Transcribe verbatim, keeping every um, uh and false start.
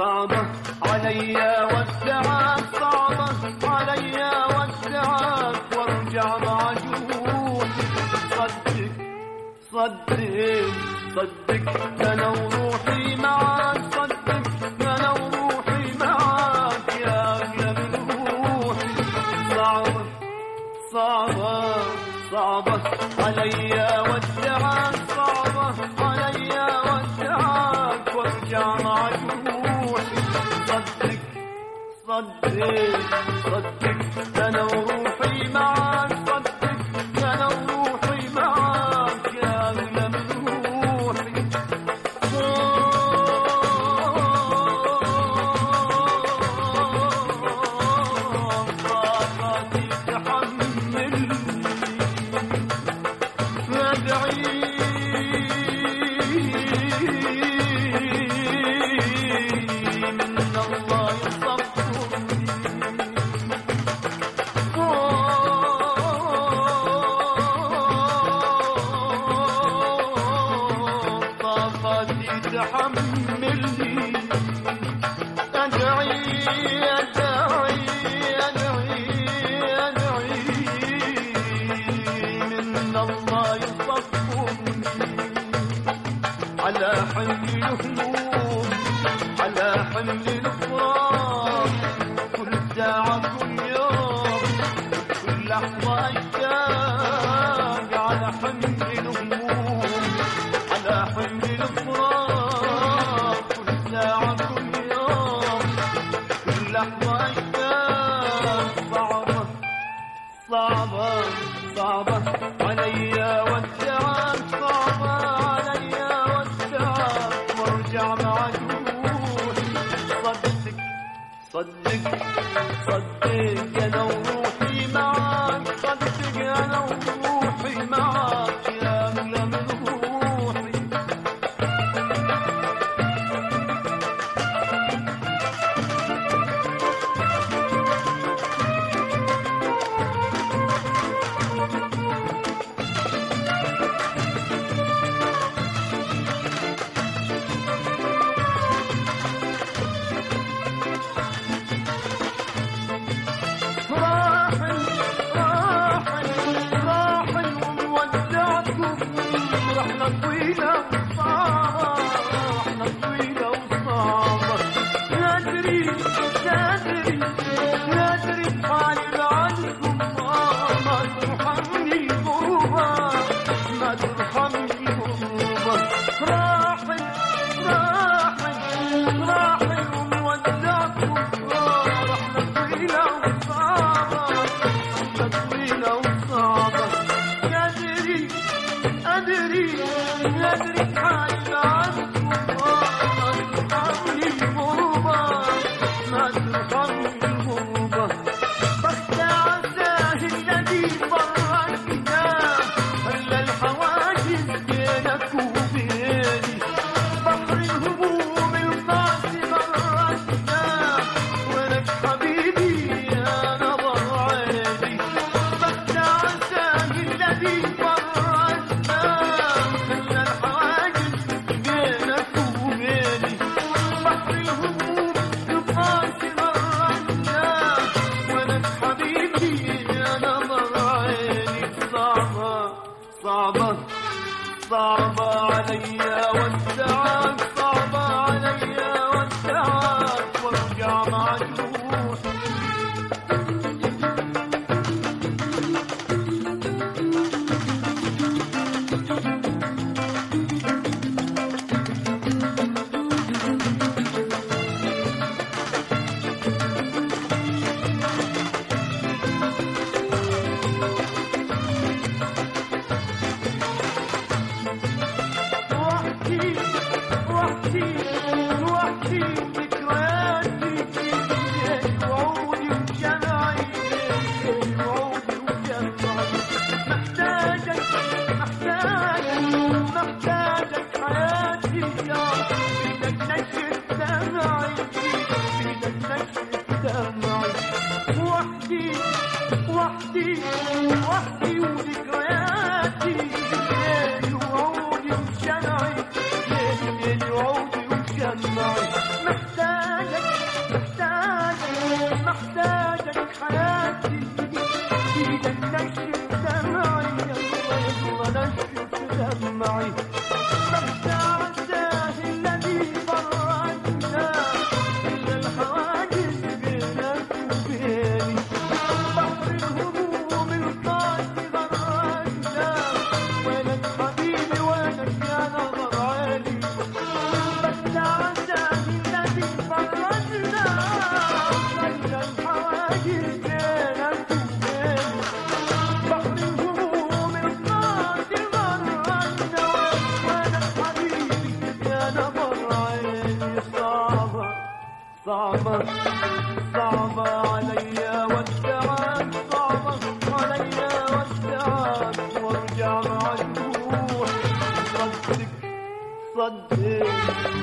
صعبة عليا ودعك، صعبة عليا ودعك وارجع مع جروحي. صدق صدق صدق انا وروحي معاك، صدق انا وروحي معاك يا اغلى من روحي. صعبة صعبة صعبة عليا ودعك، صعبة عليا ودعك وارجع مع جروحي. صدق صدق صدق انا وروحي معاك، صدق انا وروحي معاك يا اغلى من روحي. طاقتي تحملني وادعي من الله يصبرني. طاقتي تحملني أدعي أدعي أدعي أدعي من الله يصبرني على حمل الهموم، على حمل الفراق. كل ساعة كل يوم كل لحظة أشتاق على حمل الهموم، على حمل الفراق. كل ساعة كل يوم كل لحظة أشتاق. صعبة صعبة صعبة عليا ودعك، صعبة عليا ودعك وارجع مع جروحي. صدق صدق صدق انا وروحي معاك، صدق انا وروحي معاك يا اغلى من روحي. راحل راحل راحل وودعكم رحلة طويلة وصعبة، رحلة طويلة وصعبة. لا أدري لا أدري لا أدري بحالي عنكم. ما ترحمني غربة، ما ترحمني غربة. راحل راحل راحل وودعكم رحلة طويلة وصعبة، رحلة طويلة وصعبة. أدري أدري أدري بحالي عنكم. ما ترحمني غربة، ما ترحمني غربة. بخت عساه الذي فرقنا، خلى الحواجز بينك وبيني. بحر الهموم القاسي غرقنا، ولك حبيبي يا نظر عيني. بخت عساه الذي فرقنا، خلى الحواجز بينك وبيني. بحر الهموم القاسي غرقنا، ولك حبيبي يا نظر عيني. صعبة صعبة صعبة عليا ودعك، صعبة عليا ودعك وارجع مع جروحي. وحدي وحدي وحدي ذكرياتي، وعودي وجمعي، وعودي وجمعي. محتاجك محتاجك محتاجك حياتي، بدك نشف دمعي، بدك نشف دمعي. وحدي وحدي وحدي وذكرياتي، ليلي وعودي وشمعي، ليلي وعودي وشمعي. محتاج محتاجك حياتي إيدك نشف دمعي يلا نشف دمعي بس عزاه الذي فرجنا إلا الحواجز بينك وبيني بحر الهموم القاسي غرقنا وينك حبيبي وينك يا نظر عالي بس عزاه الذي فرجنا إلا الحواجز بينك وبيني بحر الهموم القاسي غرقنا وينك حبيبي يا نظر عالي صعبة صعبة صعبة عليا والتعب صعبة عليا والتعب وارجع مع الروح صدق صدق